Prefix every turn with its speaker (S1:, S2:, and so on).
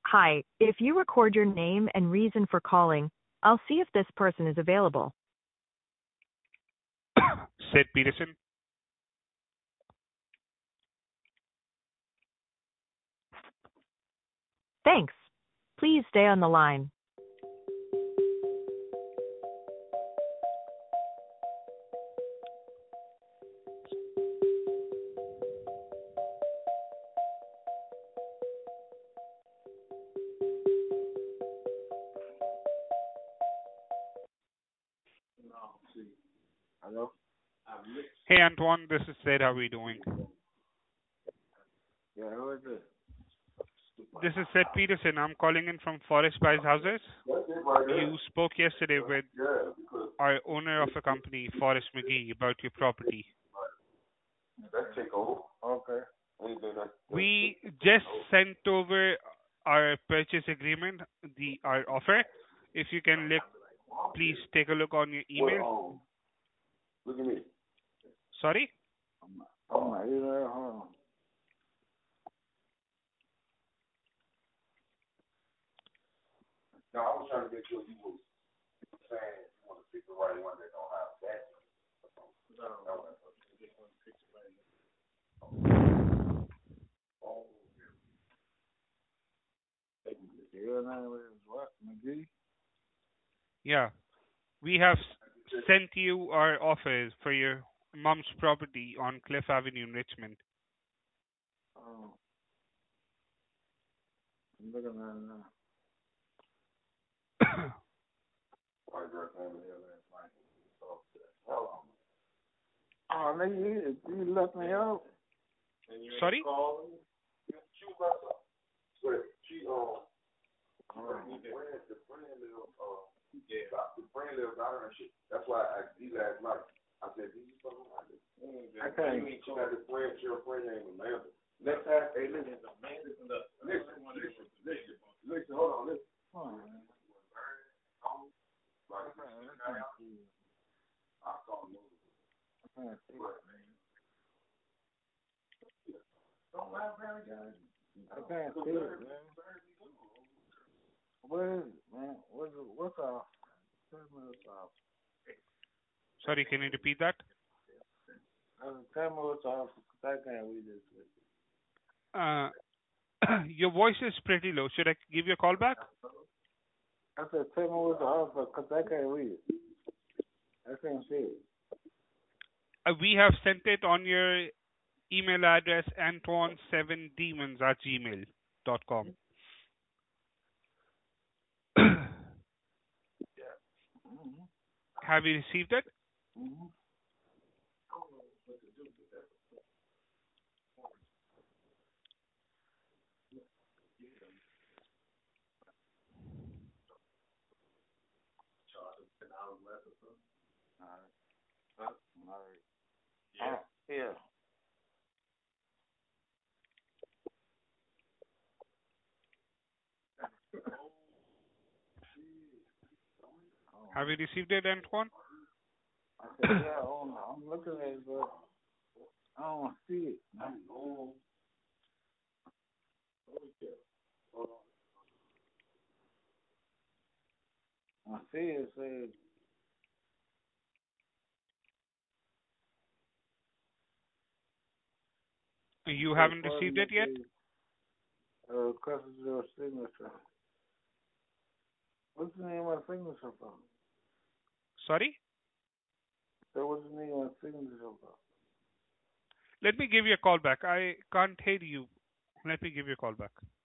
S1: Hi, if you record your name and reason for calling, I'll see if this person is available.
S2: Sid Peterson.
S1: Thanks. Please stay on the line.
S3: Hello?
S2: Hey Antoine, this is Sid. How are you doing?
S3: Yeah, who is this?
S2: This is Sid Peterson. I'm calling in from Forest Price Houses. You spoke yesterday with our owner of a company, Forrest McGee, about your property.
S3: Okay.
S2: We just sent over our purchase agreement, our offer. If you can please take a look on your email.
S3: Look at me.
S2: Sorry?
S3: Oh my, you there? Hold on. No, I was trying to make sure you was saying you want to pick the right one that don't have that. No. Oh, yeah. Your name is what? McGee?
S2: Yeah. We have sent you our offers for your mom's property on Cliff Avenue in Richmond.
S3: Oh. I'm looking at it now. Oh, nigga, you left me out.
S2: Sorry?
S3: That's why I see last night. I said, "Did you fucking like it?" I can't. She got this friend. Your friend named Amanda. Next time, hey, listen. Listen. Hold on. Listen. I saw him move. I can't see it, man. Don't laugh, guys. I can't see it, man. What is it, man? What's off?
S2: Sorry, can you repeat that?
S3: Tell me what's off. I can't read this.
S2: Your voice is pretty low. Should I give you a call back?
S3: I said, tell me what's off because I can't read it. I can't see it.
S2: We have sent it on your email address, antoine7demons@gmail.com.
S3: Mm-hmm.
S2: Have you received it?
S3: Mm-hmm. All right. Yeah. Yeah.
S2: Have you received it, Antoine?
S3: I said, yeah, I'm looking at it, but I don't see it. I know. I see it says
S2: You haven't received it yet?
S3: Custom your signature. What's the name of my signature for?
S2: Sorry?
S3: So what's the name of my signature for?
S2: Let me give you a call back. I can't hear you. Let me give you a call back.